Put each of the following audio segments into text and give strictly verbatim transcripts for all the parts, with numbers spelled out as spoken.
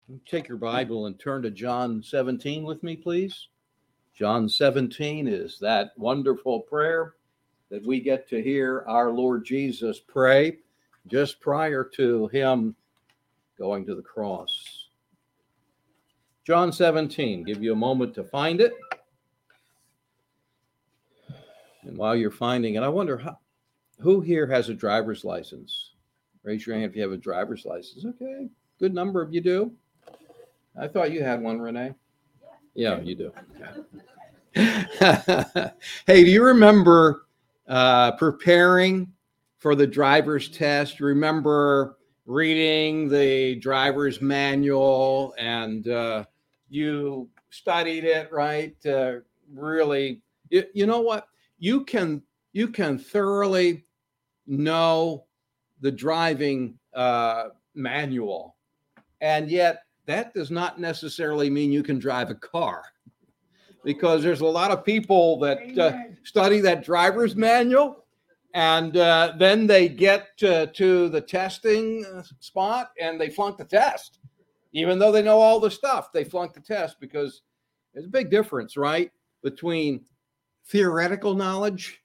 Take your Bible and turn to John seventeen with me, please. John seventeen is that wonderful prayer that we get to hear our Lord Jesus pray just prior to him going to the cross. John seventeen, give you a moment to find it. And while you're finding it, I wonder how, who here has a driver's license? Raise your hand if you have a driver's license. Okay, good number of you do. I thought you had one, Renee. Yeah, you do. Okay. Hey, do you remember uh, preparing for the driver's test? Remember reading the driver's manual and uh, you studied it, right? Uh, really, you, you know what? You can you can thoroughly know the driving uh, manual, and yet that does not necessarily mean you can drive a car, because there's a lot of people that uh, study that driver's manual and uh, then they get uh, to the testing spot and they flunk the test. Even though they know all the stuff, they flunk the test because there's a big difference, right, between theoretical knowledge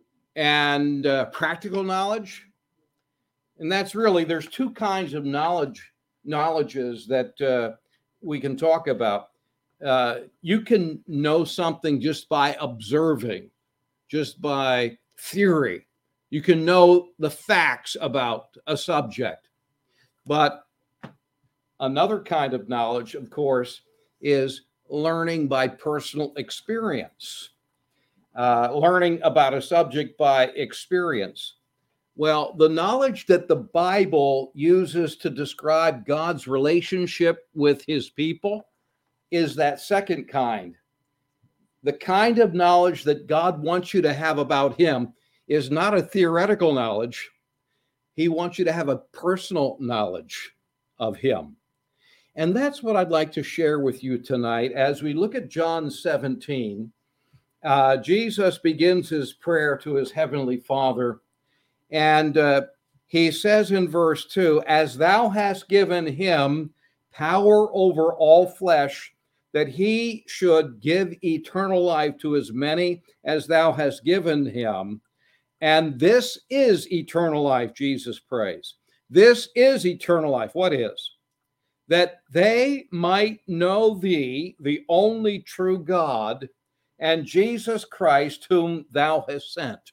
and uh, practical knowledge. And that's really, there's two kinds of knowledge knowledges that uh, we can talk about. Uh, you can know something just by observing, just by theory. You can know the facts about a subject. But another kind of knowledge, of course, is learning by personal experience, uh, learning about a subject by experience. Well, the knowledge that the Bible uses to describe God's relationship with his people is that second kind. The kind of knowledge that God wants you to have about him is not a theoretical knowledge. He wants you to have a personal knowledge of him. And that's what I'd like to share with you tonight as we look at John seventeen. Uh, Jesus begins his prayer to his heavenly Father. And uh, he says in verse two, as thou hast given him power over all flesh, that he should give eternal life to as many as thou hast given him. And this is eternal life, Jesus prays. This is eternal life. What is? That they might know thee, the only true God, and Jesus Christ, whom thou hast sent.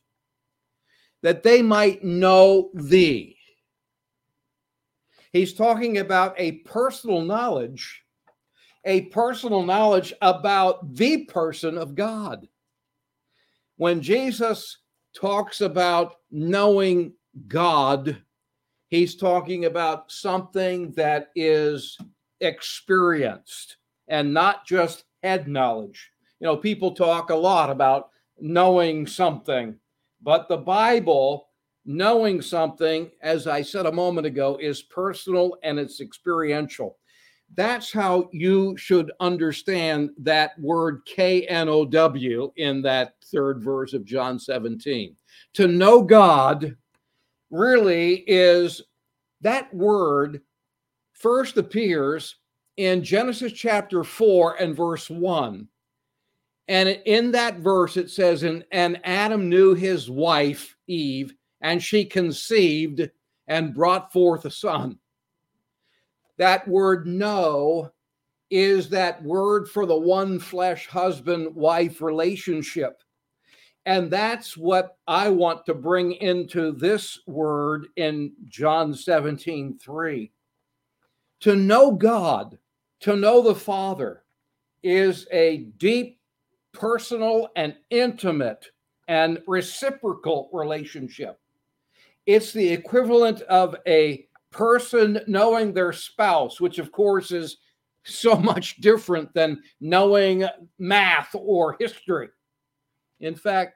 That they might know thee. He's talking about a personal knowledge, a personal knowledge about the person of God. When Jesus talks about knowing God, he's talking about something that is experienced and not just head knowledge. You know, people talk a lot about knowing something, but the Bible, knowing something, as I said a moment ago, is personal and it's experiential. That's how you should understand that word K N O W in that third verse of John seventeen. To know God really is, that word first appears in Genesis chapter four and verse one. And in that verse, it says, and, and Adam knew his wife, Eve, and she conceived and brought forth a son. That word know is that word for the one flesh husband-wife relationship. And that's what I want to bring into this word in John seventeen three. To know God, to know the Father, is a deep, personal, and intimate and reciprocal relationship. It's the equivalent of a person knowing their spouse, which of course is so much different than knowing math or history. In fact,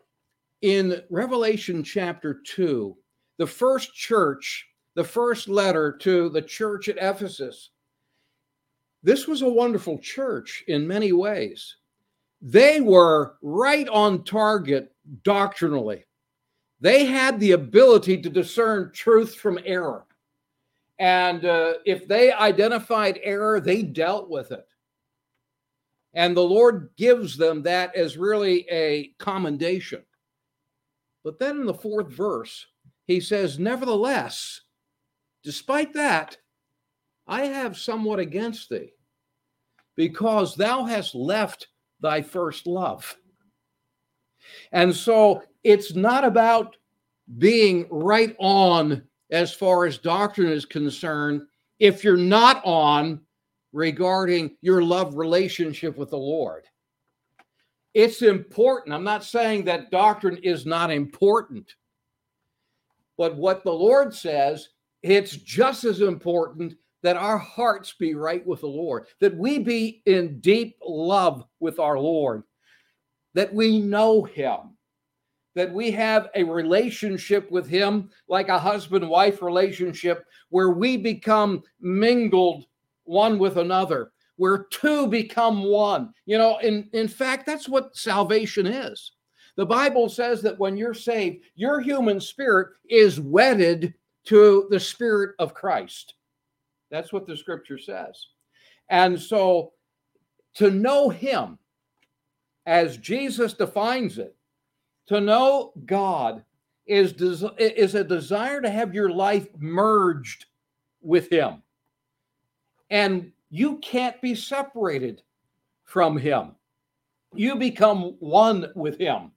in Revelation chapter two, the first church, the first letter to the church at Ephesus, this was a wonderful church in many ways. They were right on target doctrinally. They had the ability to discern truth from error. And uh, if they identified error, they dealt with it. And the Lord gives them that as really a commendation. But then in the fourth verse, he says, nevertheless, despite that, I have somewhat against thee, because thou hast left thy first love. And so it's not about being right on as far as doctrine is concerned if you're not on regarding your love relationship with the Lord. It's important. I'm not saying that doctrine is not important. But what the Lord says, it's just as important that our hearts be right with the Lord, that we be in deep love with our Lord, that we know him, that we have a relationship with him like a husband-wife relationship where we become mingled one with another, where two become one. You know, in, in fact, that's what salvation is. The Bible says that when you're saved, your human spirit is wedded to the Spirit of Christ. That's what the scripture says. And so to know him, as Jesus defines it, to know God is, des- is a desire to have your life merged with him. And you can't be separated from him. You become one with him.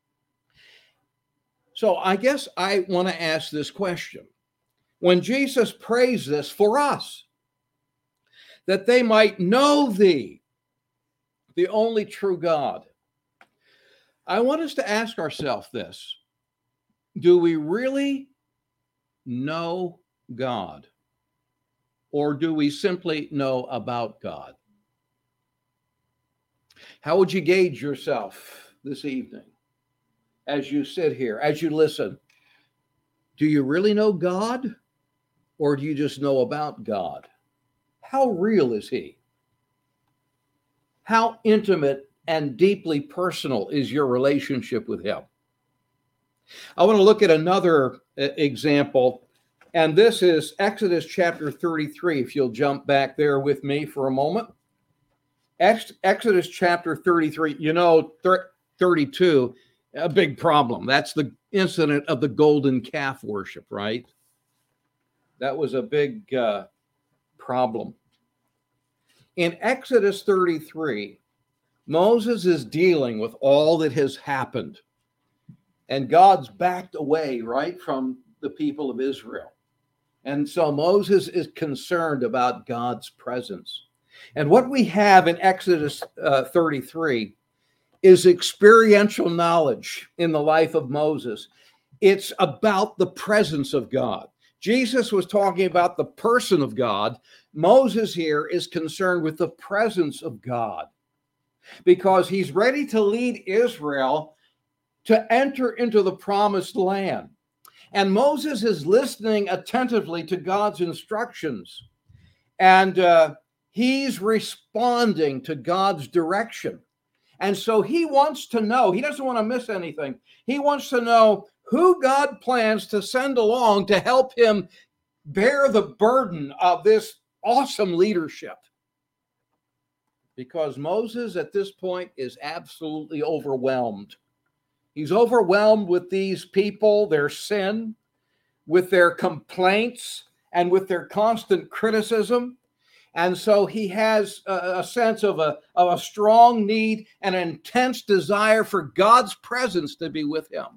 So I guess I want to ask this question. When Jesus prays this for us, that they might know thee, the only true God, I want us to ask ourselves this. Do we really know God? Or do we simply know about God? How would you gauge yourself this evening as you sit here, as you listen? Do you really know God? Or do you just know about God? How real is he? How intimate and deeply personal is your relationship with him? I want to look at another example, and this is Exodus chapter thirty-three. If you'll jump back there with me for a moment. Ex- Exodus chapter thirty-three, you know, thirty-two, a big problem. That's the incident of the golden calf worship, right? That was a big uh, problem. In Exodus thirty-three, Moses is dealing with all that has happened. And God's backed away, right, from the people of Israel. And so Moses is concerned about God's presence. And what we have in Exodus uh, thirty-three is experiential knowledge in the life of Moses. It's about the presence of God. Jesus was talking about the person of God. Moses here is concerned with the presence of God because he's ready to lead Israel to enter into the promised land. And Moses is listening attentively to God's instructions. And uh, he's responding to God's direction. And so he wants to know, he doesn't want to miss anything. He wants to know who God plans to send along to help him bear the burden of this awesome leadership. Because Moses at this point is absolutely overwhelmed. He's overwhelmed with these people, their sin, with their complaints, and with their constant criticism. And so he has a, a sense of a, of a strong need and an intense desire for God's presence to be with him.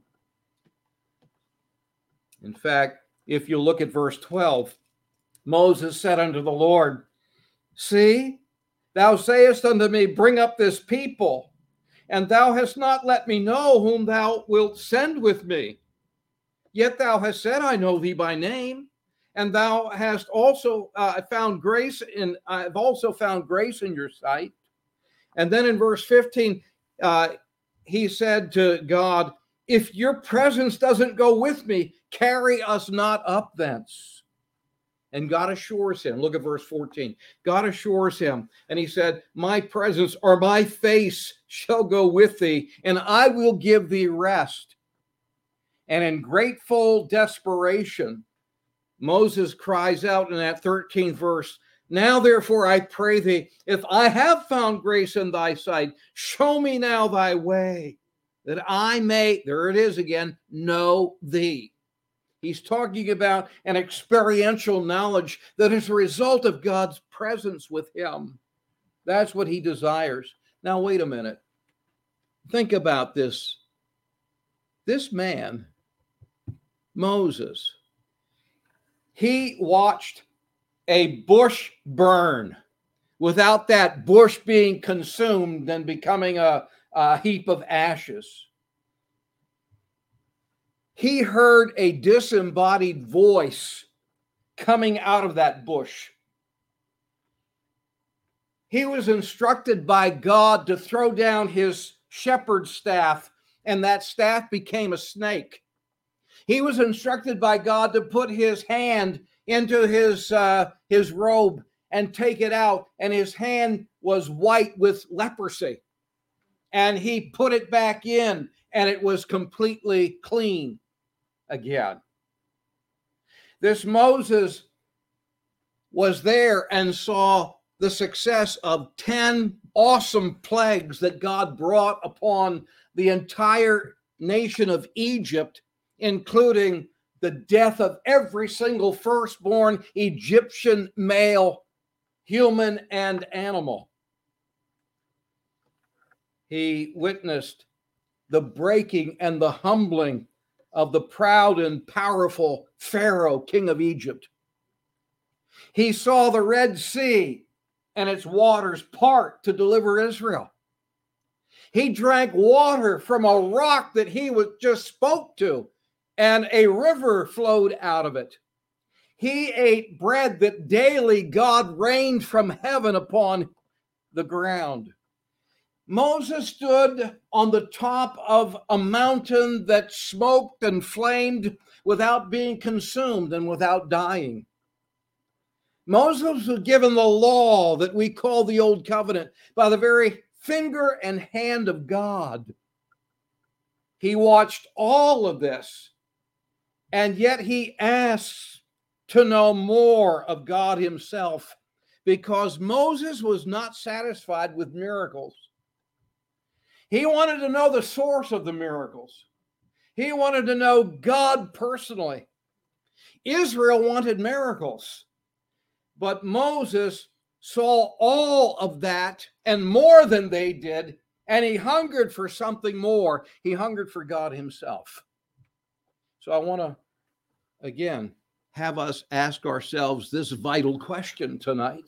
In fact, if you look at verse twelve, Moses said unto the Lord, see, thou sayest unto me, bring up this people, and thou hast not let me know whom thou wilt send with me. Yet thou hast said, I know thee by name, and thou hast also uh, found grace in, I've also found grace in your sight. And then in verse fifteen, uh, he said to God, if your presence doesn't go with me, carry us not up thence. And God assures him, look at verse fourteen. God assures him, and he said, my presence or my face shall go with thee, and I will give thee rest. And in grateful desperation, Moses cries out in that thirteenth verse, "Now therefore I pray thee, if I have found grace in thy sight, show me now thy way, that I may," there it is again, "know thee." He's talking about an experiential knowledge that is a result of God's presence with him. That's what he desires. Now, wait a minute. Think about this. This man, Moses, he watched a bush burn without that bush being consumed and becoming a, a heap of ashes. He heard a disembodied voice coming out of that bush. He was instructed by God to throw down his shepherd's staff, and that staff became a snake. He was instructed by God to put his hand into his, uh, his robe and take it out, and his hand was white with leprosy. And he put it back in, and it was completely clean again. This Moses was there and saw the success of ten awesome plagues that God brought upon the entire nation of Egypt, including the death of every single firstborn Egyptian male, human and animal. He witnessed the breaking and the humbling of the proud and powerful Pharaoh, king of Egypt. He saw the Red Sea and its waters part to deliver Israel. He drank water from a rock that he was just spoke to, and a river flowed out of it. He ate bread that daily God rained from heaven upon the ground. Moses stood on the top of a mountain that smoked and flamed without being consumed and without dying. Moses was given the law that we call the Old Covenant by the very finger and hand of God. He watched all of this, and yet he asks to know more of God himself, because Moses was not satisfied with miracles. He wanted to know the source of the miracles. He wanted to know God personally. Israel wanted miracles, but Moses saw all of that and more than they did, and he hungered for something more. He hungered for God himself. So I want to, again, have us ask ourselves this vital question tonight.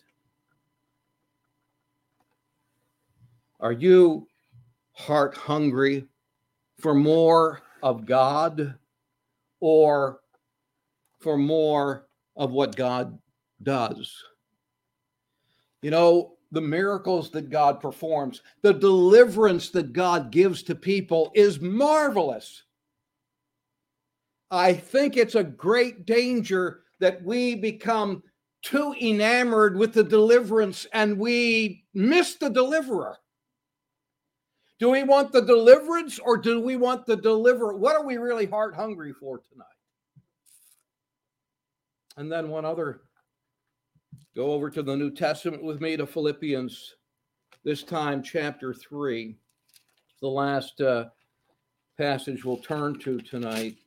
Are you heart hungry for more of God, or for more of what God does? You know, the miracles that God performs, the deliverance that God gives to people is marvelous. I think it's a great danger that we become too enamored with the deliverance and we miss the deliverer. Do we want the deliverance, or do we want the deliverer? What are we really heart hungry for tonight? And then one other, go over to the New Testament with me to Philippians, this time chapter three, the last uh, passage we'll turn to tonight.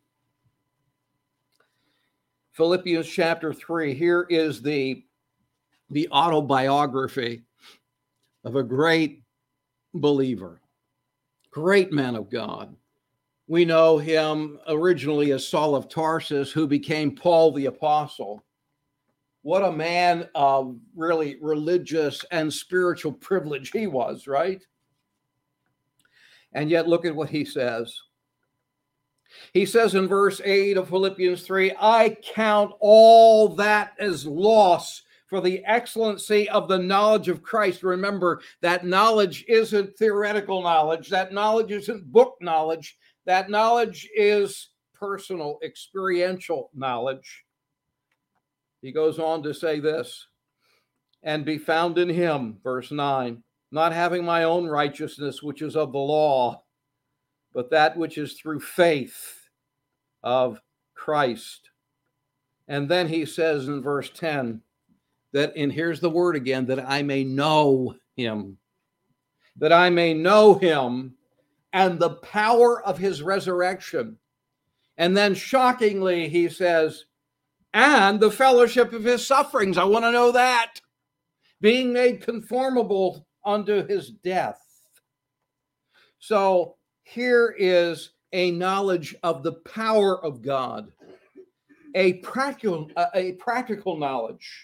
Philippians chapter three, here is the, the autobiography of a great believer. Great man of God. We know him originally as Saul of Tarsus, who became Paul the Apostle. What a man of really religious and spiritual privilege he was, right? And yet look at what he says. He says in verse eight of Philippians three, I count all that as loss for the excellency of the knowledge of Christ. Remember, that knowledge isn't theoretical knowledge. That knowledge isn't book knowledge. That knowledge is personal, experiential knowledge. He goes on to say this, and be found in him, verse nine, not having my own righteousness, which is of the law, but that which is through faith of Christ, And then he says in verse ten that, and here's the word again, that I may know him, that I may know him and the power of his resurrection. And then shockingly, he says, and the fellowship of his sufferings. I want to know that. Being made conformable unto his death. So here is a knowledge of the power of God, a practical, a practical knowledge.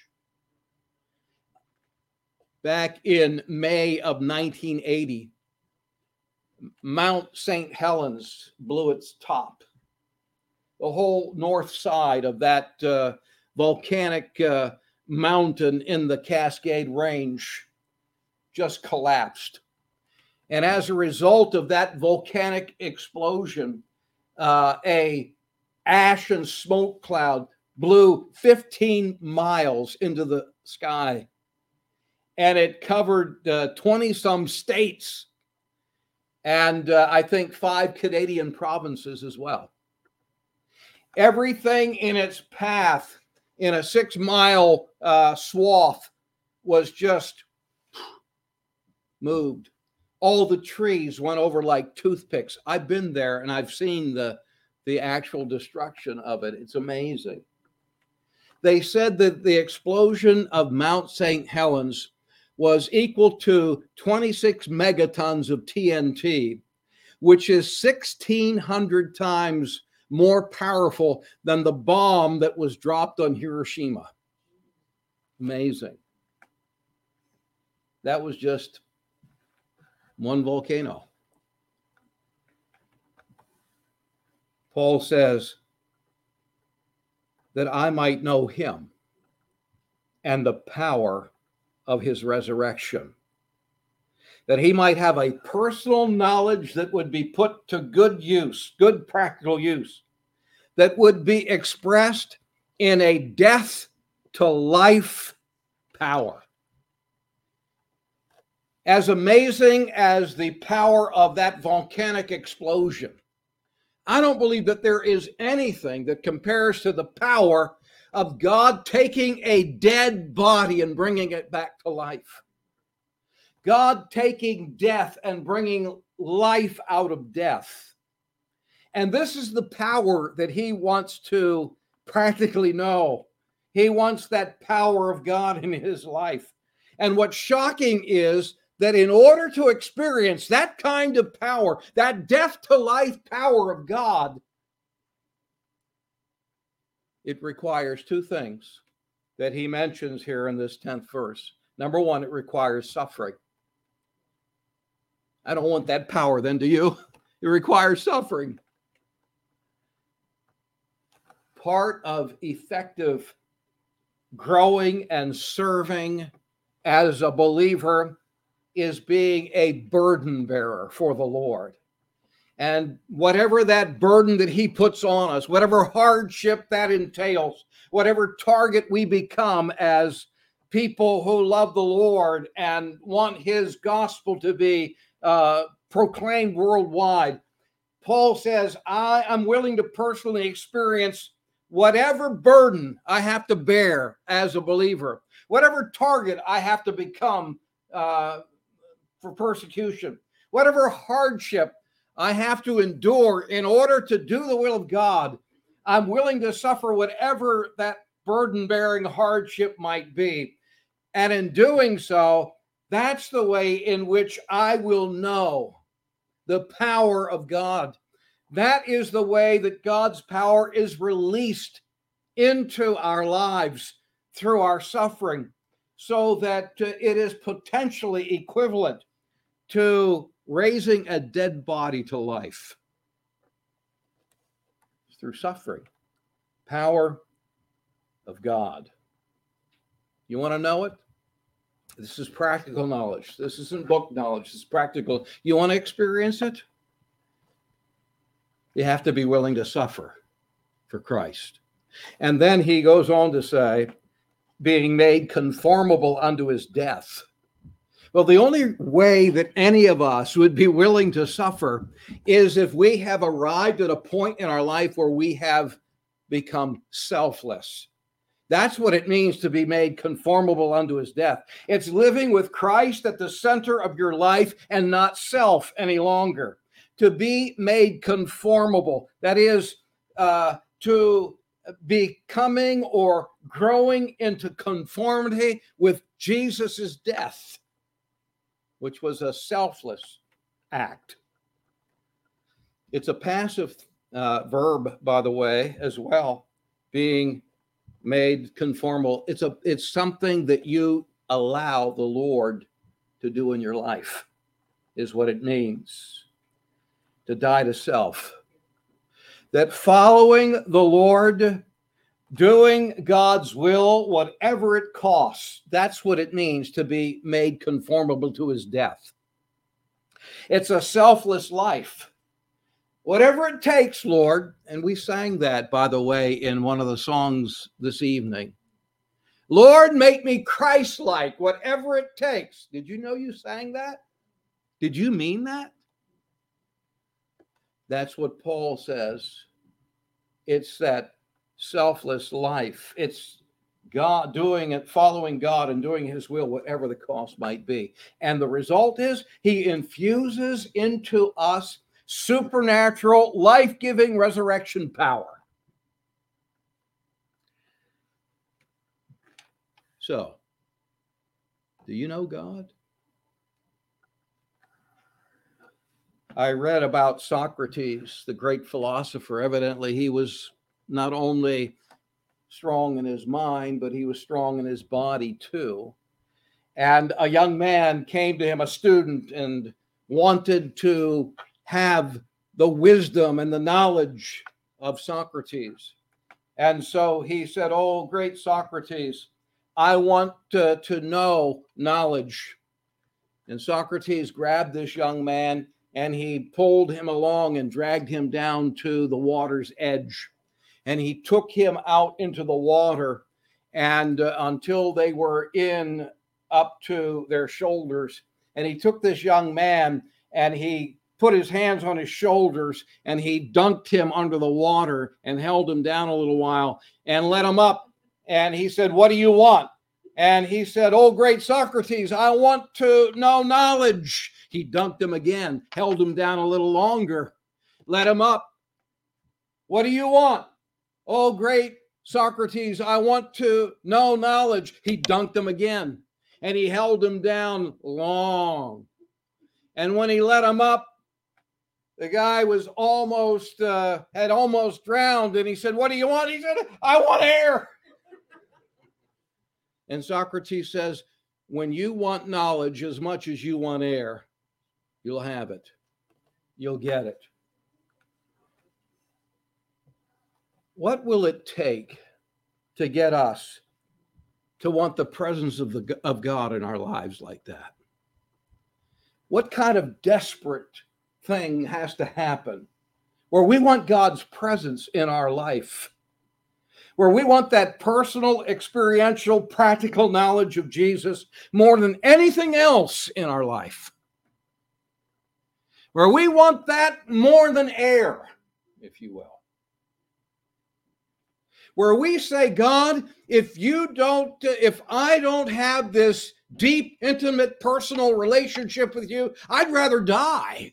Back in May of nineteen eighty, Mount Saint Helens blew its top. The whole north side of that uh, volcanic uh, mountain in the Cascade Range just collapsed. And as a result of that volcanic explosion, uh, a ash and smoke cloud blew fifteen miles into the sky. And it covered uh, twenty some states and uh, I think five Canadian provinces as well. Everything in its path in a six mile uh, swath was just moved. All the trees went over like toothpicks. I've been there and I've seen the, the actual destruction of it. It's amazing. They said that the explosion of Mount Saint Helens was equal to twenty-six megatons of T N T, which is sixteen hundred times more powerful than the bomb that was dropped on Hiroshima. Amazing. That was just one volcano. Paul says that I might know him and the power of his resurrection, that he might have a personal knowledge that would be put to good use, good practical use, that would be expressed in a death to life power. As amazing as the power of that volcanic explosion, I don't believe that there is anything that compares to the power of God taking a dead body and bringing it back to life. God taking death and bringing life out of death. And this is the power that he wants to practically know. He wants that power of God in his life. And what's shocking is that in order to experience that kind of power, that death to life power of God, it requires two things that he mentions here in this tenth verse. Number one, it requires suffering. I don't want that power then, do you? It requires suffering. Part of effective growing and serving as a believer is being a burden bearer for the Lord. And whatever that burden that he puts on us, whatever hardship that entails, whatever target we become as people who love the Lord and want his gospel to be uh, proclaimed worldwide, Paul says, I am willing to personally experience whatever burden I have to bear as a believer, whatever target I have to become uh, for persecution, whatever hardship I have to endure in order to do the will of God, I'm willing to suffer whatever that burden-bearing hardship might be. And in doing so, that's the way in which I will know the power of God. That is the way that God's power is released into our lives through our suffering, so that uh, it is potentially equivalent to raising a dead body to life through suffering. Power of God. You want to know it? This is practical knowledge. This isn't book knowledge. This is practical. You want to experience it? You have to be willing to suffer for Christ. And then he goes on to say, being made conformable unto his death. Well, the only way that any of us would be willing to suffer is if we have arrived at a point in our life where we have become selfless, That's what it means to be made conformable unto his death. It's living with Christ at the center of your life and not self any longer. To be made conformable, that is, uh, to becoming or growing into conformity with Jesus's death, which was a selfless act. It's a passive uh, verb, by the way, as well, being made conformable. It's a it's something that you allow the Lord to do in your life, is what it means to die to self. That following the Lord, doing God's will, whatever it costs, that's what it means to be made conformable to his death. It's a selfless life. Whatever it takes, Lord, and we sang that, by the way, in one of the songs this evening. Lord, make me Christ-like, whatever it takes. Did you know you sang that? Did you mean that? That's what Paul says. It's that selfless life. It's God doing it, following God and doing his will, whatever the cost might be. And the result is he infuses into us supernatural, life-giving resurrection power. So, do you know God? I read about Socrates, the great philosopher. Evidently, he was not only strong in his mind, but he was strong in his body too. And a young man came to him, a student, and wanted to have the wisdom and the knowledge of Socrates. And so he said, "Oh, great Socrates, I want to, to know knowledge." And Socrates grabbed this young man and he pulled him along and dragged him down to the water's edge. And he took him out into the water, and uh, until they were in up to their shoulders. And he took this young man and he put his hands on his shoulders and he dunked him under the water and held him down a little while and let him up. And he said, "What do you want?" And he said, "Oh, great Socrates, I want to know knowledge." He dunked him again, held him down a little longer, let him up. "What do you want?" "Oh, great Socrates, I want to know knowledge." He dunked him again, and he held him down long. And when he let him up, the guy was almost, uh, had almost drowned. And he said, "What do you want?" He said, "I want air." And Socrates says, when you want knowledge as much as you want air, you'll have it. You'll get it. What will it take to get us to want the presence of the of God in our lives like that? What kind of desperate thing has to happen where we want God's presence in our life, where we want that personal, experiential, practical knowledge of Jesus more than anything else in our life, where we want that more than air, if you will, where we say, "God, if you don't, if I don't have this deep, intimate, personal relationship with you, I'd rather die.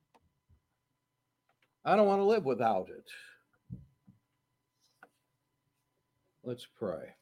I don't want to live without it." Let's pray.